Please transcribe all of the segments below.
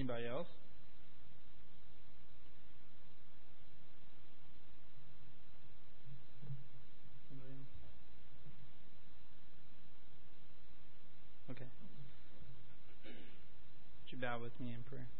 Anybody else? Anybody else? Okay. Would you bow with me in prayer?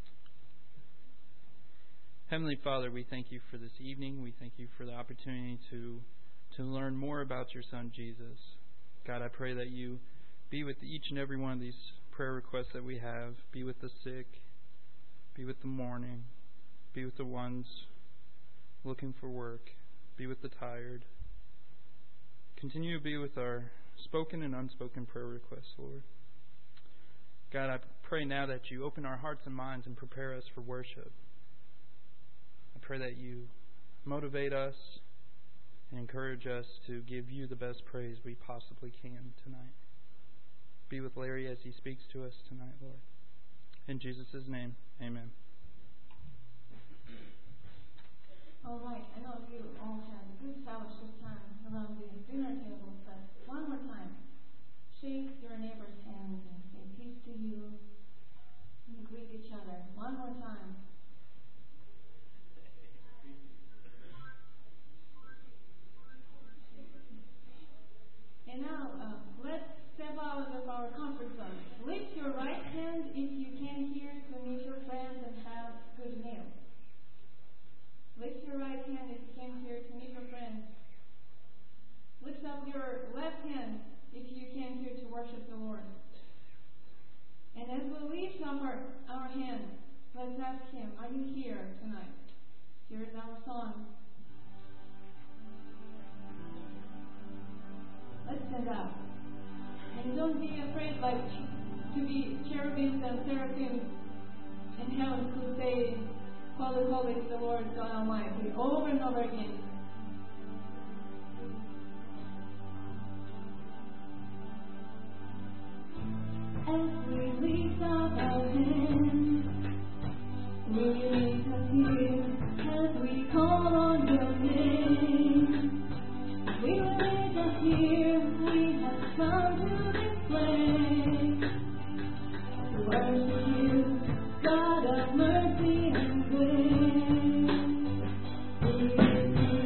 Heavenly Father, we thank you for this evening. We thank you for the opportunity to learn more about your Son, Jesus. God, I pray that you be with each and every one of these prayer requests that we have. Be with the sick. Be with the mourning. Be with the ones looking for work. Be with the tired. Continue to be with our spoken and unspoken prayer requests, Lord. God, I pray now that you open our hearts and minds and prepare us for worship. I pray that you motivate us and encourage us to give you the best praise we possibly can tonight. Be with Larry as he speaks to us tonight, Lord. In Jesus' name, amen. All right, I know you all had a good fellowship time around the dinner table, but one more time, shake your neighbor's hand and say peace to you and greet each other. One more time. And now, let's step out of our comfort zone. Lift your right hand if you can hear to meet your friends and have good meal. Lift your right hand if you can hear to meet your friends. Lift up your left hand if you can hear to worship the Lord. And as we lift up our hands, let's ask Him, are you here tonight? Here is our song. Let's stand up. And don't be afraid to be cherubims and seraphims in heaven who say, Holy, holy is the Lord God Almighty, over and over again. As we lift up our hands, we lift up here as we call on your name. We lift up here, we have come to this place to worship you, God of mercy and grace. We lift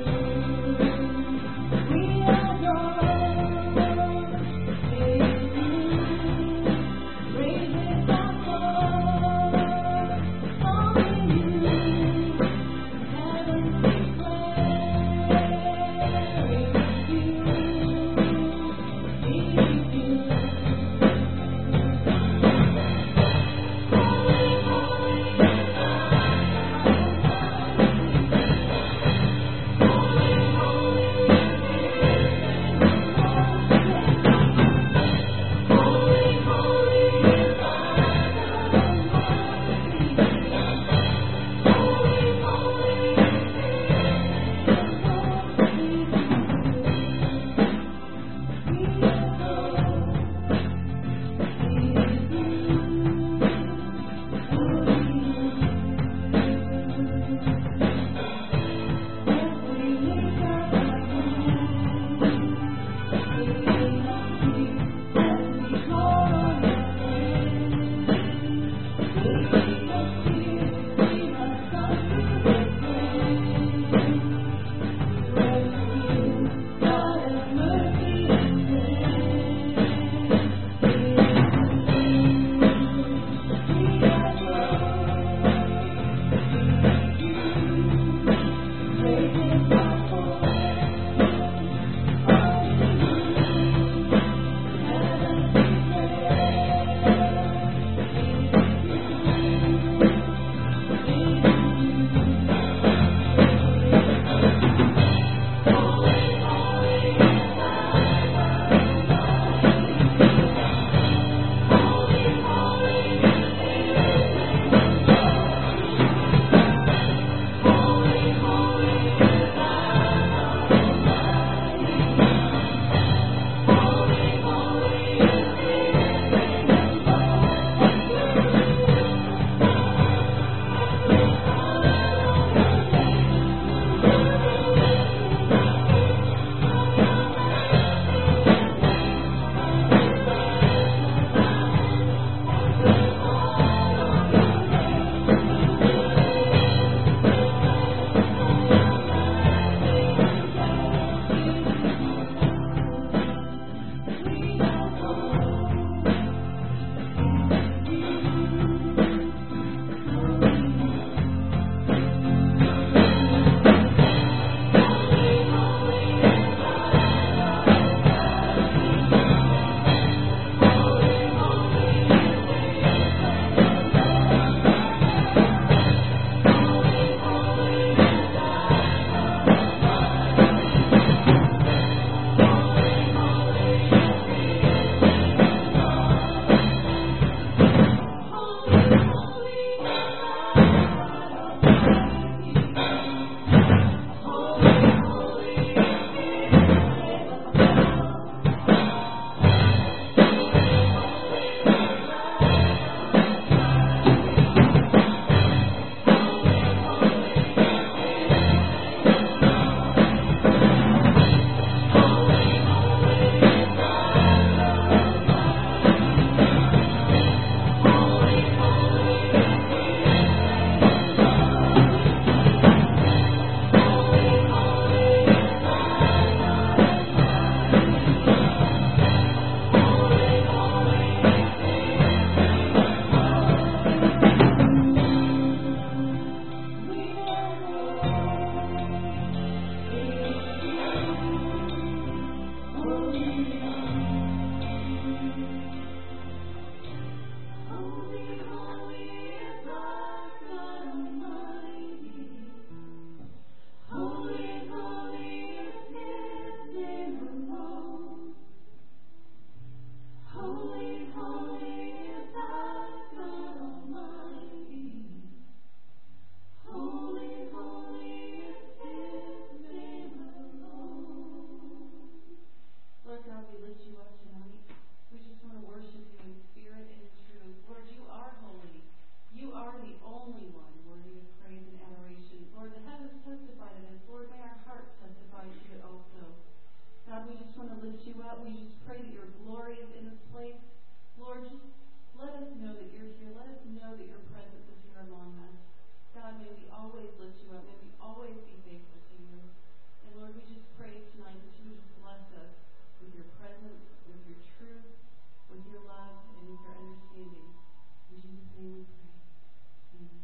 want to lift you up. We just pray that your glory is in this place. Lord, just let us know that you're here. Let us know that your presence is here among us. God, may we always lift you up. May we always be faithful to you. And Lord, we just pray tonight that you would just bless us with your presence, with your truth, with your love, and with your understanding. In Jesus' name we pray. Amen.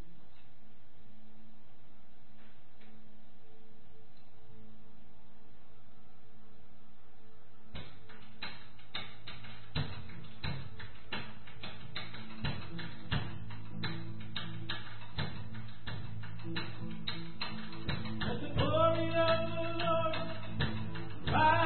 Let the glory of the Lord rise.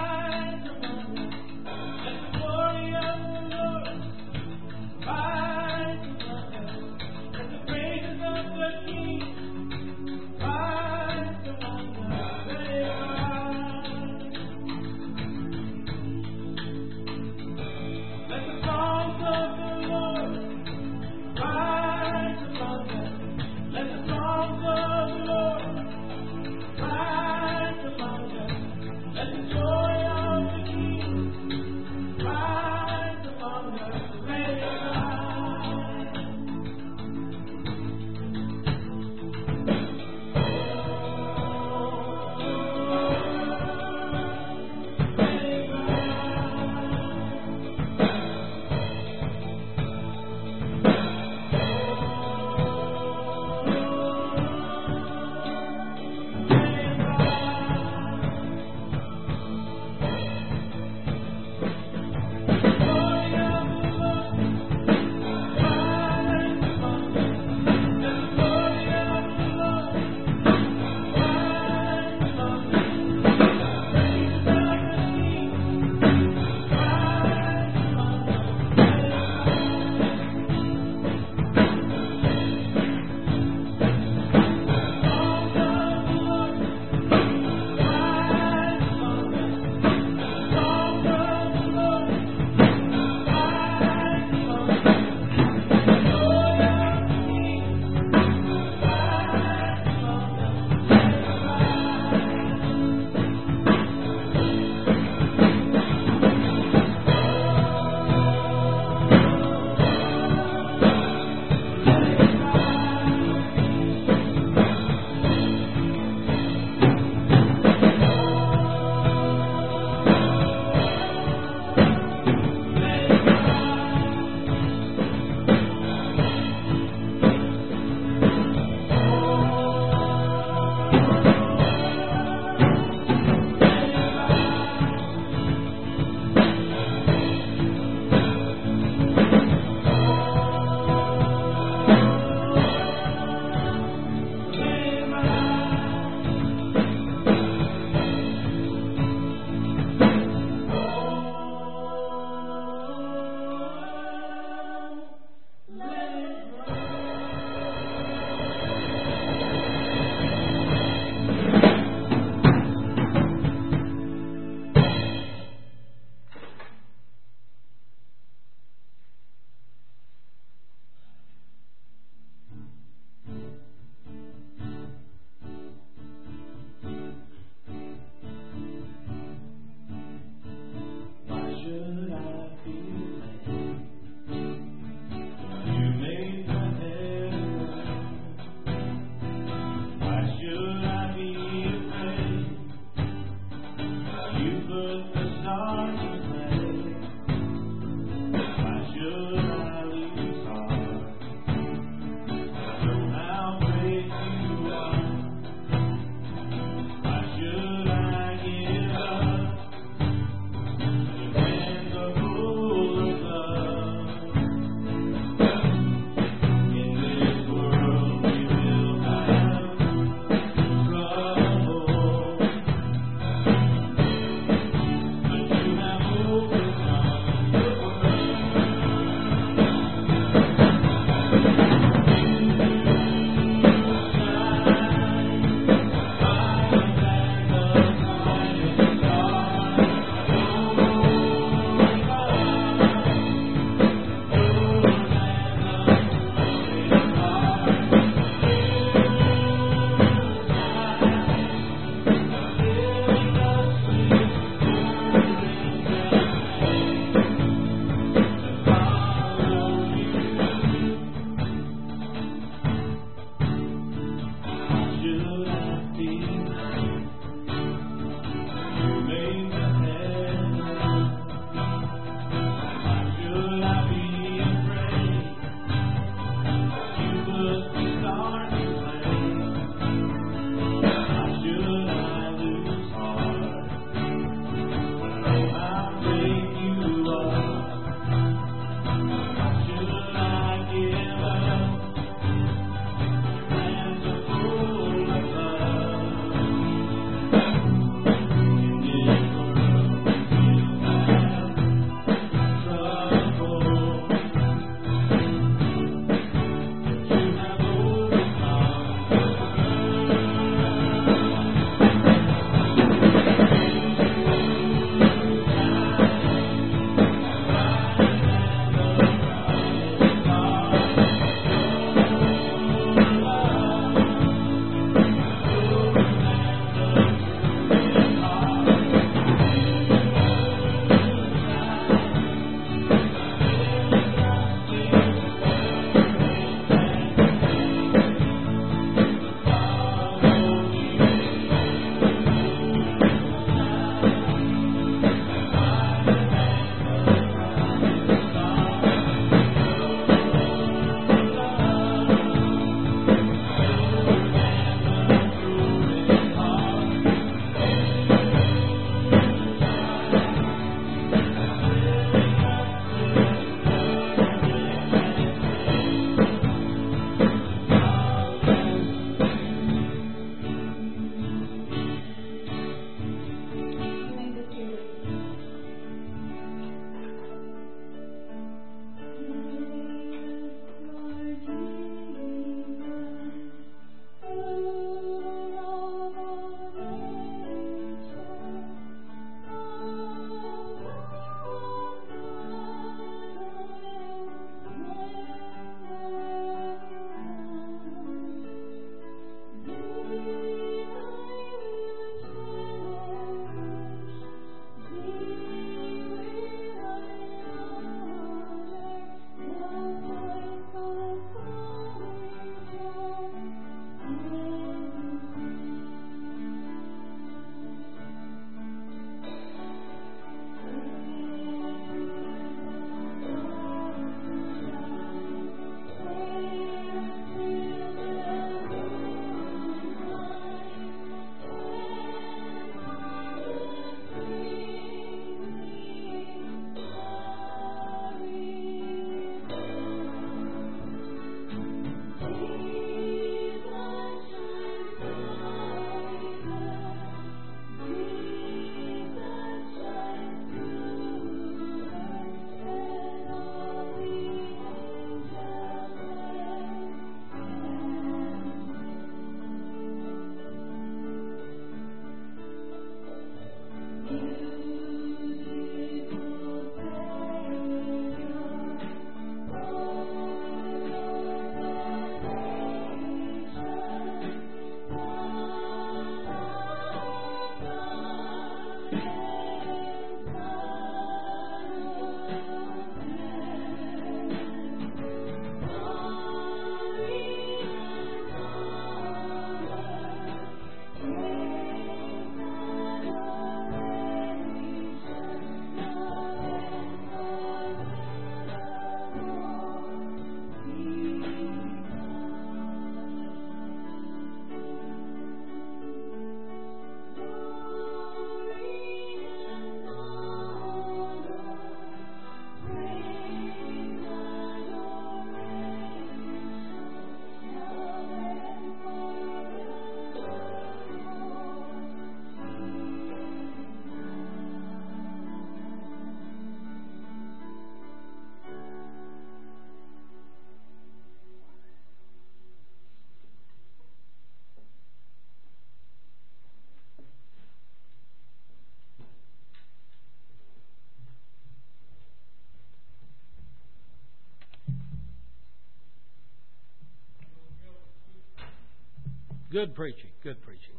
Good preaching. Good preaching.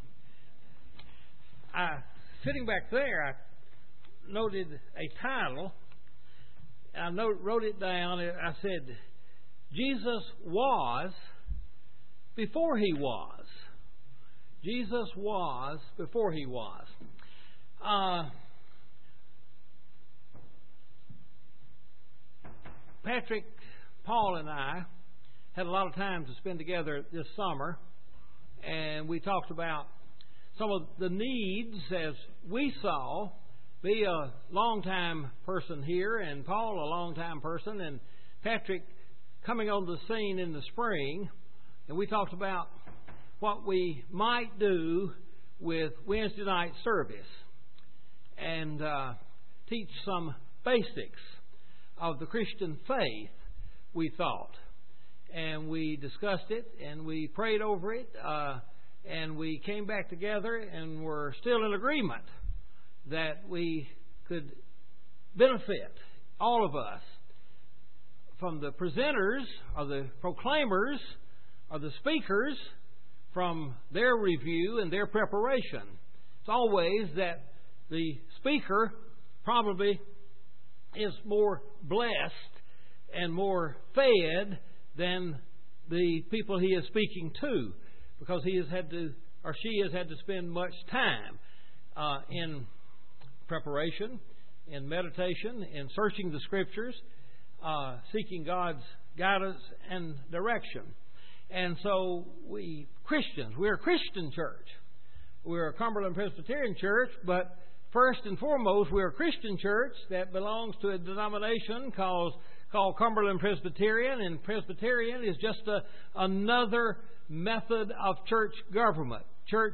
Sitting back there, I noted a title. I wrote it down. I said, Jesus was before He was. Jesus was before He was. Patrick, Paul, and I had a lot of time to spend together this summer, and we talked about some of the needs as we saw. Be a long-time person here, and Paul a long-time person, and Patrick coming on the scene in the spring, and we talked about what we might do with Wednesday night service and teach some basics of the Christian faith, we thought. And we discussed it, and we prayed over it, and we came back together and were still in agreement that we could benefit, all of us, from the presenters or the proclaimers or the speakers, from their review and their preparation. It's always that the speaker probably is more blessed and more fed than the people he is speaking to, because he has had to, or she has had to spend much time in preparation, in meditation, in searching the Scriptures, seeking God's guidance and direction. And so we Christians, we're a Christian church. We're a Cumberland Presbyterian church, but first and foremost, we're a Christian church that belongs to a denomination called Cumberland Presbyterian, and Presbyterian is just another method of church government. Church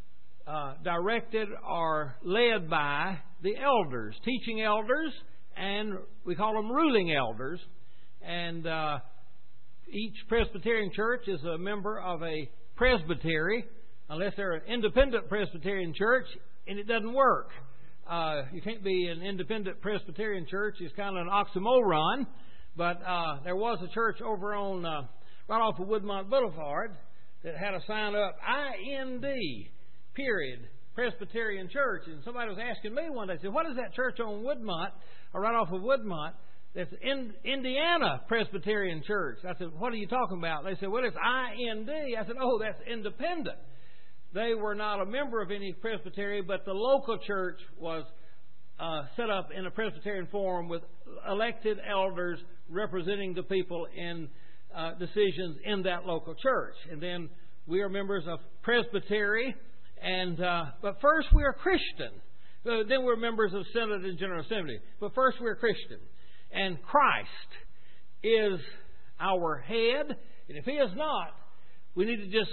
directed or led by the elders, teaching elders, and we call them ruling elders. And each Presbyterian church is a member of a presbytery, unless they're an independent Presbyterian church, and it doesn't work. You can't be an independent Presbyterian church. It's kind of an oxymoron. But there was a church over on right off of Woodmont Boulevard that had a sign up, IND, period, Presbyterian Church. And somebody was asking me one day, said, what is that church on Woodmont, or right off of Woodmont, that's Indiana Presbyterian Church? I said, what are you talking about? They said, well, it's IND. I said, oh, that's independent. They were not a member of any presbytery, but the local church was set up in a Presbyterian form with elected elders representing the people in decisions in that local church. And then we are members of Presbytery, and but first we are Christian. Then we're members of Synod and General Assembly. But first we're Christian. And Christ is our head. And if He is not, we need to just,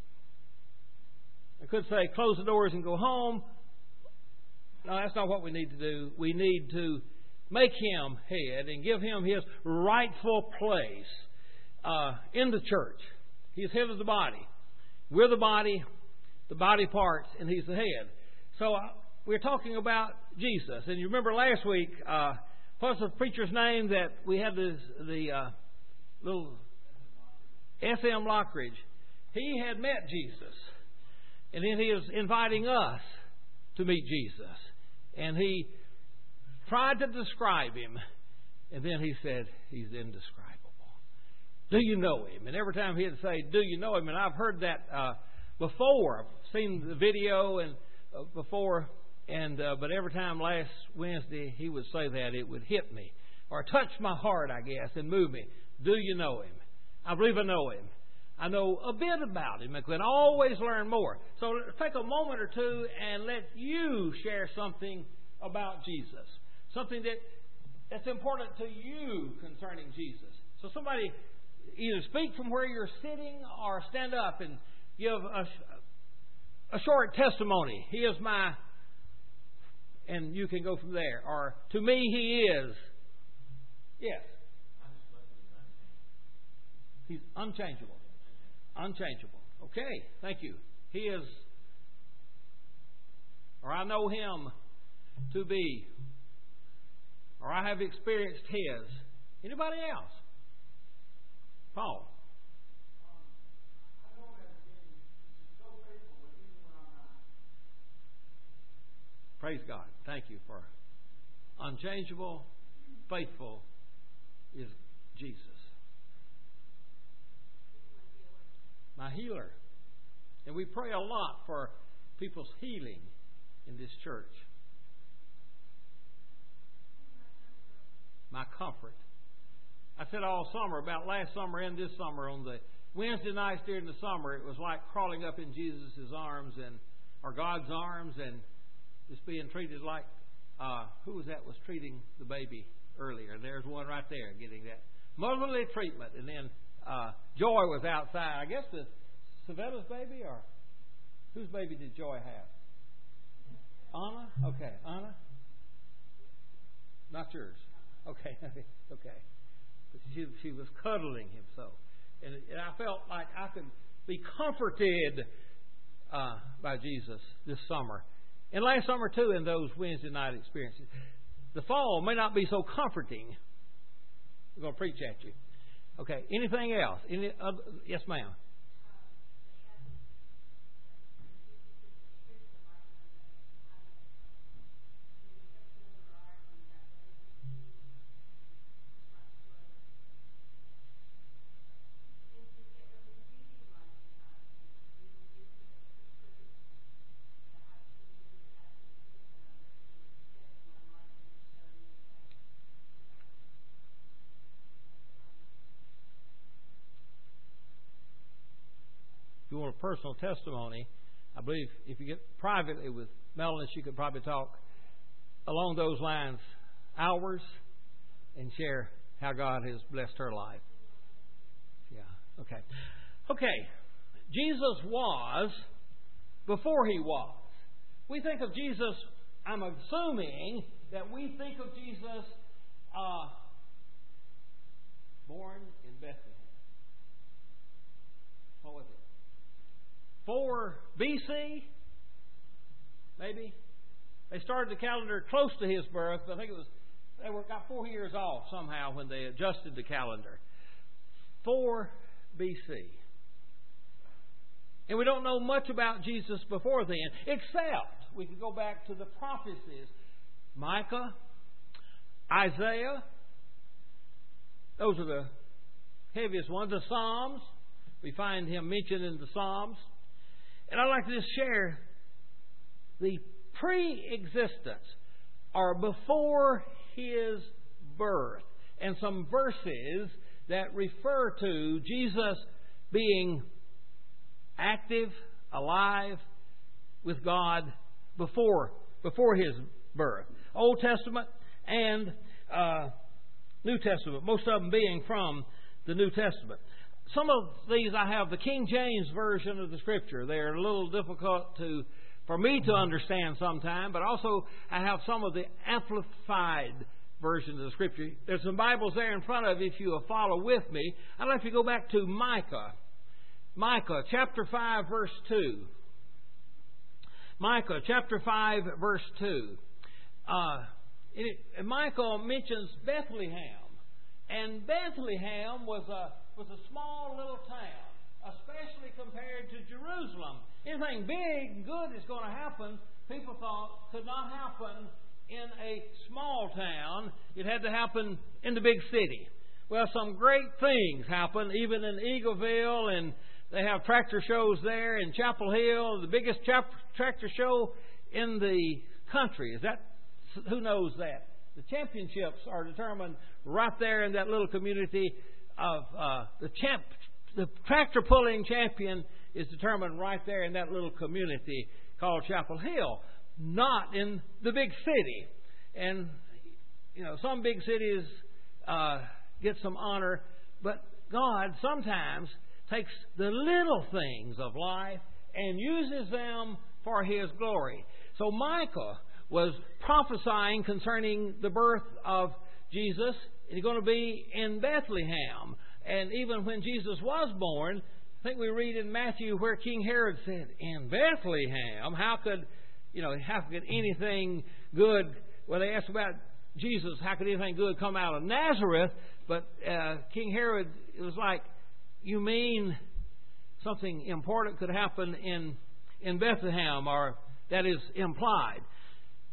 I could say, close the doors and go home. No, that's not what we need to do. We need to make Him head and give Him His rightful place in the church. He's head of the body. We're the body parts, and He's the head. So we're talking about Jesus. And you remember last week, what's the preacher's name that we had the little S.M. Lockridge? He had met Jesus. And then he was inviting us to meet Jesus. And he tried to describe Him. And then he said, He's indescribable. Do you know Him? And every time he'd say, do you know Him? And I've heard that before. I've seen the video and before. And but every time last Wednesday he would say that, it would hit me. Or touch my heart, I guess, and move me. Do you know Him? I believe I know Him. I know a bit about Him. I can always learn more. So take a moment or two and let you share something about Jesus. Something that's important to you concerning Jesus. So somebody either speak from where you're sitting or stand up and give a short testimony. He is my... And you can go from there. Or, to me, He is... Yes. He's unchangeable. Unchangeable. Okay, thank you. He is, or I know Him to be, or I have experienced His. Anybody else? Paul. I don't have been Praise God. Thank you for unchangeable, faithful is Jesus. My healer. And we pray a lot for people's healing in this church. My comfort. I said all summer, about last summer and this summer, on the Wednesday nights during the summer, it was like crawling up in Jesus' arms or God's arms and just being treated like, who was that was treating the baby earlier? There's one right there getting that motherly treatment. And then Joy was outside. I guess the Savella's baby, or whose baby did Joy have? Anna? Okay, Anna? Not yours. Okay, okay. But she was cuddling him so. And I felt like I could be comforted by Jesus this summer. And last summer, too, in those Wednesday night experiences. The fall may not be so comforting. We're going to preach at you. Okay, anything else? Any other? Yes, ma'am. If you want a personal testimony, I believe if you get privately with Melanie, she could probably talk along those lines hours and share how God has blessed her life. Yeah, okay. Okay, Jesus was before He was. We think of Jesus, I'm assuming that we think of Jesus born in Bethlehem. What was it? 4 BC, maybe. They started the calendar close to His birth, but I think they got 4 years off somehow when they adjusted the calendar. 4 BC. And we don't know much about Jesus before then, except we could go back to the prophecies. Micah, Isaiah, those are the heaviest ones. The Psalms, we find Him mentioned in the Psalms. And I'd like to just share the pre-existence or before His birth and some verses that refer to Jesus being active, alive with God before His birth. Old Testament and New Testament, most of them being from the New Testament. Some of these I have the King James Version of the Scripture. They're a little difficult for me to understand sometimes, but also I have some of the Amplified Version of the Scripture. There's some Bibles there in front of you if you will follow with me. I'd like to go back to Micah. Micah chapter 5 verse 2. Micah chapter 5 verse 2. Micah mentions Bethlehem. And Bethlehem was a small little town, especially compared to Jerusalem. Anything big and good is going to happen, people thought, could not happen in a small town. It had to happen in the big city. Well, some great things happen, even in Eagleville, and they have tractor shows there in Chapel Hill, the biggest tractor show in the country. Is that, who knows that? The championships are determined right there in that little community of the tractor pulling champion is determined right there in that little community called Chapel Hill, not in the big city. And some big cities get some honor, but God sometimes takes the little things of life and uses them for His glory. So Micah was prophesying concerning the birth of Jesus. He's going to be in Bethlehem. And even when Jesus was born, I think we read in Matthew where King Herod said, in Bethlehem, how could anything good, well, they asked about Jesus, how could anything good come out of Nazareth? But King Herod, it was like, you mean something important could happen in Bethlehem, or that is implied.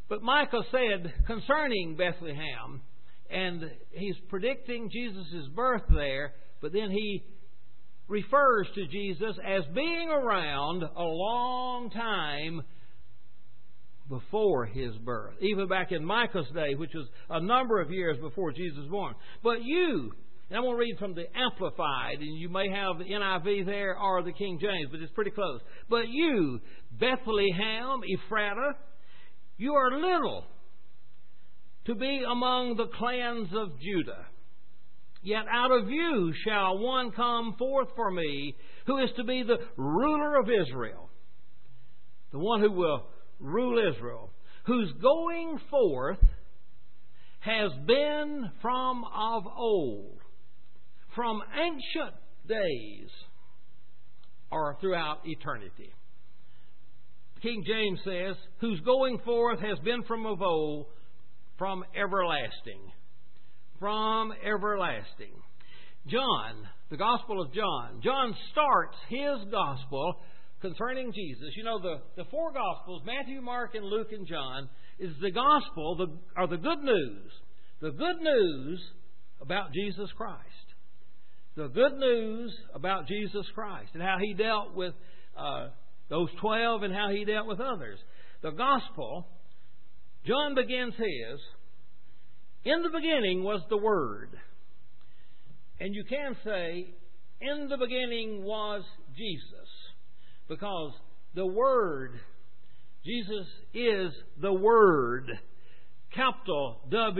But Micah said concerning Bethlehem, and he's predicting Jesus' birth there, but then he refers to Jesus as being around a long time before His birth. Even back in Micah's day, which was a number of years before Jesus was born. But you, and I'm going to read from the Amplified, and you may have the NIV there or the King James, but it's pretty close. But you, Bethlehem, Ephratah, you are little to be among the clans of Judah. Yet out of you shall one come forth for me, who is to be the ruler of Israel. The one who will rule Israel, whose going forth has been from of old, from ancient days, or throughout eternity. King James says, whose going forth has been from of old, from everlasting. From everlasting. John, the Gospel of John. John starts his Gospel concerning Jesus. You know, the four Gospels, Matthew, Mark, and Luke, and John, is the Gospel, or the good news. The good news about Jesus Christ. The good news about Jesus Christ and how He dealt with those 12 and how He dealt with others. The Gospel, John begins his, in the beginning was the Word. And you can say, in the beginning was Jesus. Because the Word, Jesus is the Word. Capital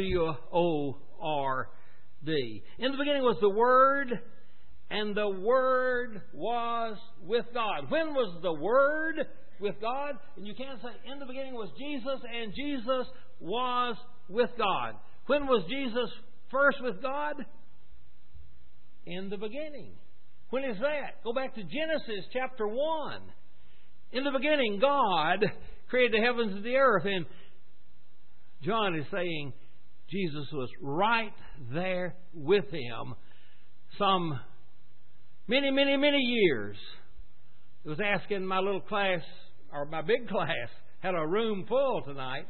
W-O-R-D. In the beginning was the Word, and the Word was with God. When was the Word with God? And you can't say, in the beginning was Jesus, and Jesus was with God. When was Jesus first with God? In the beginning. When is that? Go back to Genesis chapter 1. In the beginning, God created the heavens and the earth. And John is saying Jesus was right there with Him some many, many, many years. I was asking my little class, or my big class, had a room full tonight.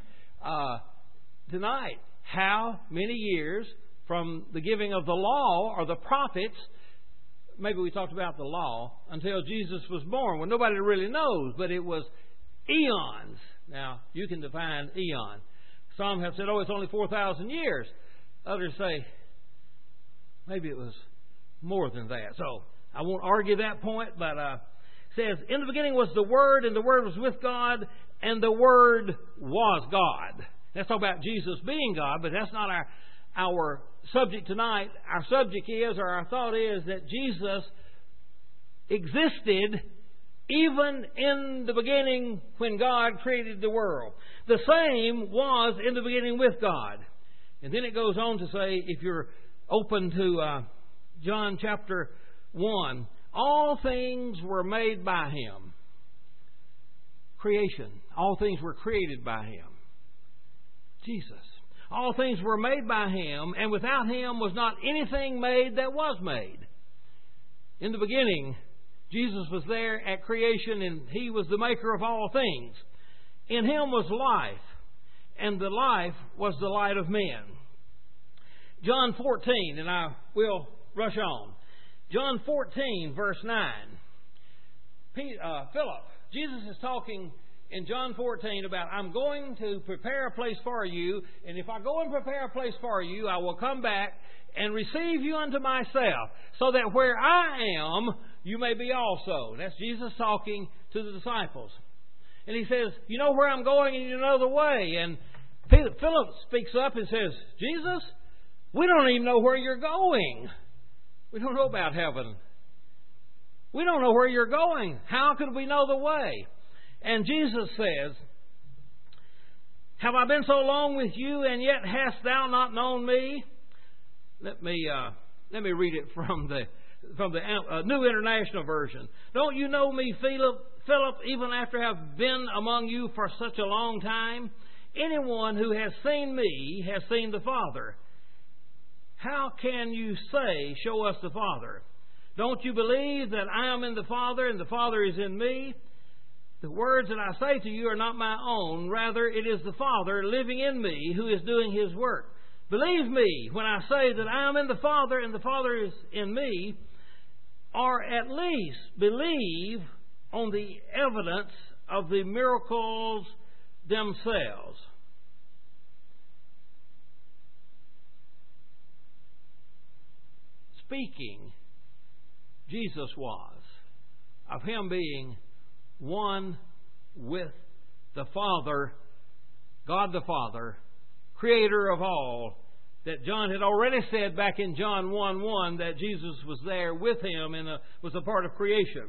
How many years from the giving of the law or the prophets, maybe we talked about the law, until Jesus was born? Well, nobody really knows, but it was eons. Now, you can define eon. Some have said, it's only 4,000 years. Others say, maybe it was more than that. So, I won't argue that point, but it says, in the beginning was the Word, and the Word was with God, and the Word was God. Let's talk about Jesus being God, but that's not our subject tonight. Our subject is, or our thought is, that Jesus existed even in the beginning when God created the world. The same was in the beginning with God. And then it goes on to say, if you're open to John chapter 1, all things were made by Him. Creation. All things were created by Him. Jesus. All things were made by Him, and without Him was not anything made that was made. In the beginning, Jesus was there at creation, and He was the maker of all things. In Him was life, and the life was the light of men. John 14, and I will rush on. John 14, verse 9. Philip, Jesus is talking in John 14 about, I'm going to prepare a place for you, and if I go and prepare a place for you, I will come back and receive you unto myself, so that where I am, you may be also. That's Jesus talking to the disciples. And He says, you know where I'm going and you know the way. And Philip speaks up and says, Jesus, we don't even know where you're going. We don't know about heaven. We don't know where you're going. How could we know the way? And Jesus says, have I been so long with you, and yet hast thou not known me? Let me read it from the New International Version. Don't you know me, Philip, even after I have been among you for such a long time? Anyone who has seen me has seen the Father. How can you say, show us the Father? Don't you believe that I am in the Father and the Father is in me? The words that I say to you are not my own. Rather, it is the Father living in me who is doing His work. Believe me when I say that I am in the Father and the Father is in me, or at least believe on the evidence of the miracles themselves. Speaking, Jesus was of Him being one with the Father, God the Father, Creator of all, that John had already said back in John 1:1 that Jesus was there with Him and was a part of creation.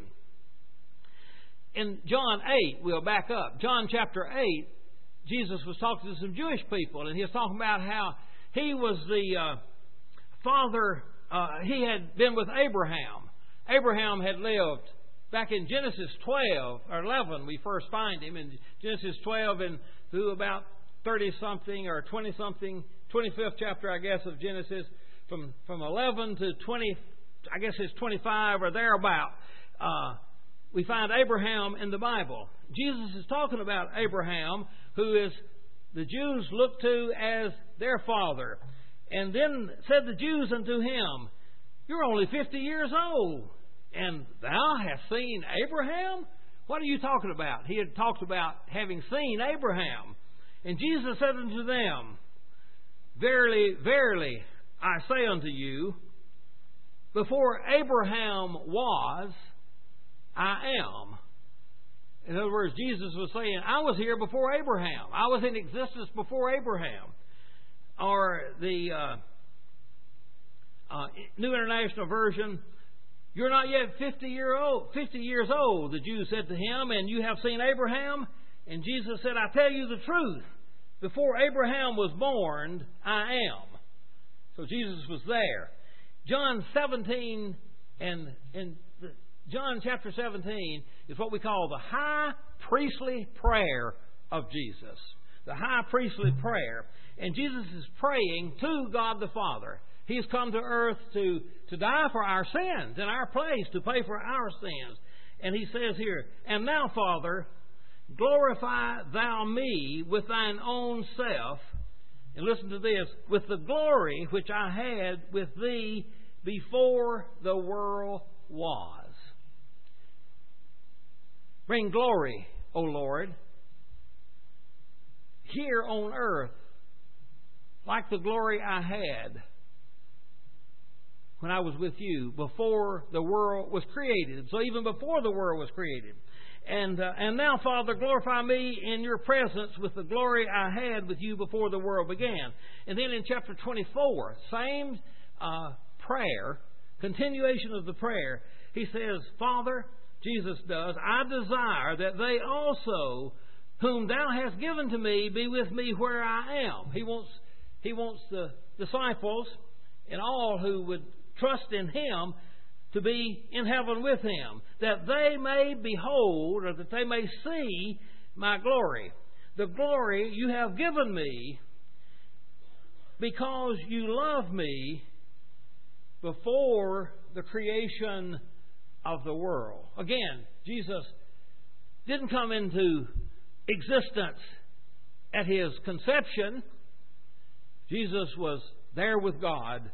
In John 8, we'll back up. John chapter 8, Jesus was talking to some Jewish people, and He was talking about how He was the father. He had been with Abraham. Abraham had lived back in Genesis 12 or 11. We first find him in Genesis 12 and through about 30-something or 20-something, 25th chapter, I guess, of Genesis, from 11 to 20, I guess it's 25 or thereabout. We find Abraham in the Bible. Jesus is talking about Abraham, who is the Jews look to as their father. And then said the Jews unto him, You're only 50 years old, and thou hast seen Abraham? What are you talking about? He had talked about having seen Abraham. And Jesus said unto them, Verily, verily, I say unto you, before Abraham was, I am. In other words, Jesus was saying, I was here before Abraham. I was in existence before Abraham. Or the New International Version, You're not yet 50 years old, the Jews said to him, and you have seen Abraham? And Jesus said, I tell you the truth. Before Abraham was born, I am. So Jesus was there. John 17 and John chapter 17 is what we call the high priestly prayer of Jesus. The high priestly prayer. And Jesus is praying to God the Father. He's come to earth to die for our sins in our place, to pay for our sins. And He says here, And now, Father, glorify Thou me with Thine own self. And listen to this, with the glory which I had with Thee before the world was. Bring glory, O Lord, here on earth, like the glory I had when I was with you before the world was created. So even before the world was created. And now, Father, glorify me in your presence with the glory I had with you before the world began. And then in chapter 24, same prayer, continuation of the prayer, He says, Father, Jesus does, I desire that they also, whom Thou hast given to me, be with me where I am. He wants the disciples and all who would trust in Him to be in heaven with Him, that they may behold, or that they may see my glory. The glory you have given me because you love me before the creation of the world. Again, Jesus didn't come into existence at His conception. Jesus was there with God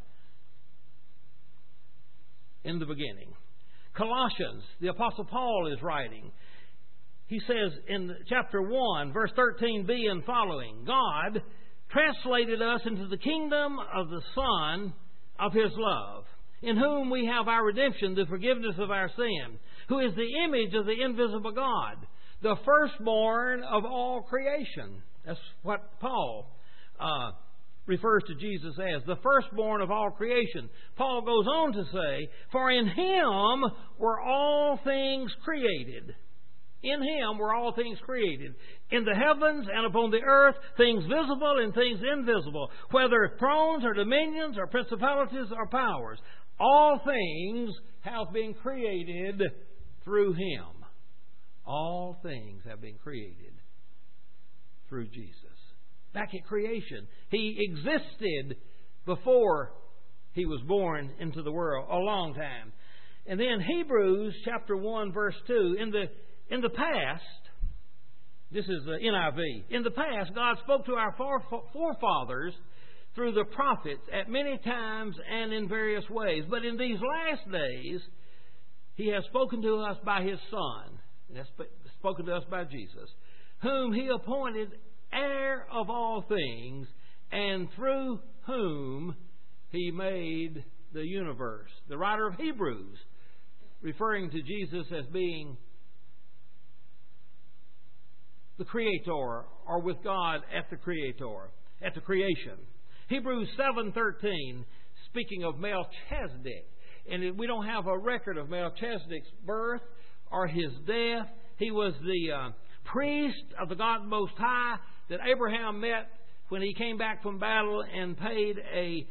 in the beginning. Colossians, the Apostle Paul is writing. He says in chapter 1, verse 13b and following, God translated us into the kingdom of the Son of His love, in whom we have our redemption, the forgiveness of our sin, who is the image of the invisible God, the firstborn of all creation. That's what Paul refers to Jesus as, the firstborn of all creation. Paul goes on to say, For in Him were all things created. In Him were all things created. In the heavens and upon the earth, things visible and things invisible, whether thrones or dominions or principalities or powers. All things have been created through Him. All things have been created through Jesus. Back at creation, He existed before He was born into the world, a long time. And then Hebrews chapter 1 verse 2, in In the past, this is the NIV. In the past, God spoke to our forefathers through the prophets at many times and in various ways. But in these last days, He has spoken to us by His Son. And has spoken to us by Jesus, whom He appointed heir of all things, and through whom He made the universe. The writer of Hebrews, referring to Jesus as being the Creator, or with God at the creation. Hebrews 7:13, speaking of Melchizedek. And we don't have a record of Melchizedek's birth or his death. He was the priest of the God Most High that Abraham met when he came back from battle and paid a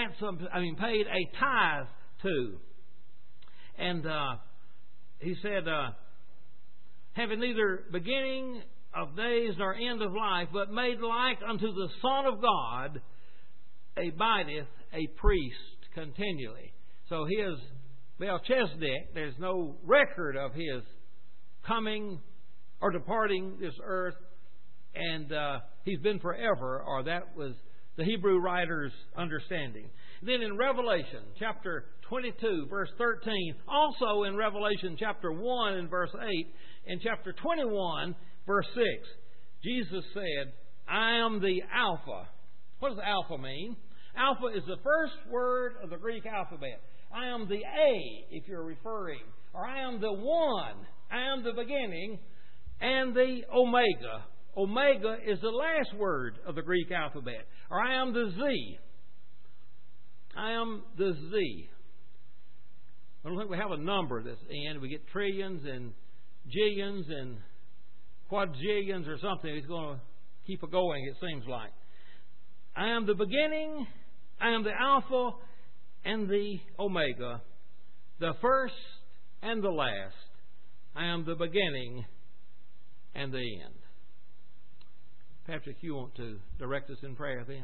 tithe to. And he said, having neither beginning of days nor end of life, but made like unto the Son of God, abideth a priest continually. So his Melchizedek, there's no record of his coming or departing this earth, and he's been forever, or that was the Hebrew writer's understanding. Then in Revelation chapter 22, verse 13, also in Revelation chapter 1 and verse 8, and chapter 21, verse 6, Jesus said, I am the Alpha. What does Alpha mean? Alpha is the first word of the Greek alphabet. I am the A, if you're referring, or I am the One, I am the beginning, and the Omega. Omega is the last word of the Greek alphabet, or I am the Z. I am the Z. I don't think we have a number that's in. We get trillions and jillions and quadrillions or something. It's going to keep it going, it seems like. I am the beginning, I am the Alpha and the Omega, the first and the last. I am the beginning and the end. Patrick, you want to direct us in prayer then?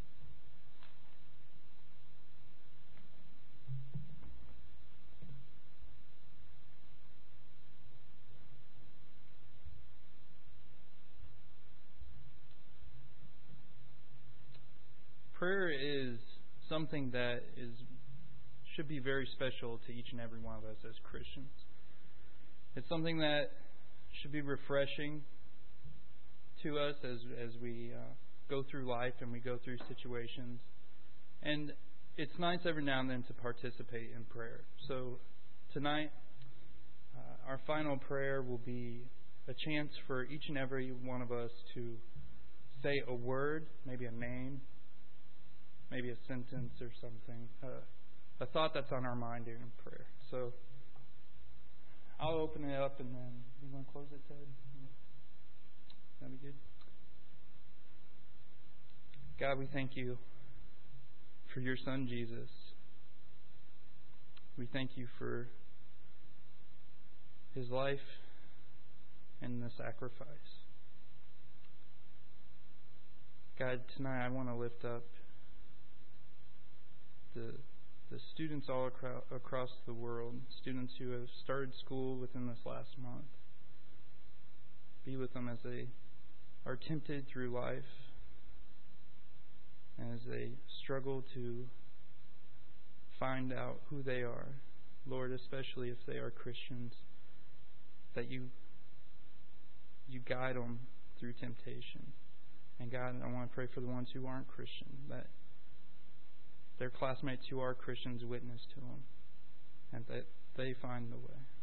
Prayer is something that should be very special to each and every one of us as Christians. It's something that should be refreshing to us as we go through life and we go through situations. And it's nice every now and then to participate in prayer. So tonight, our final prayer will be a chance for each and every one of us to say a word, maybe a name, maybe a sentence or something, a thought that's on our mind during prayer. So I'll open it up, and then you want to close it, Ted? That'd be good. God, we thank you for your Son, Jesus. We thank you for his life and the sacrifice. God, tonight I want to lift up the students all across the world, students who have started school within this last month. Be with them as they are tempted through life, and as they struggle to find out who they are. Lord, especially if they are Christians, that you guide them through temptation. And God, I want to pray for the ones who aren't Christian, that their classmates who are Christians witness to them, and that they find the way.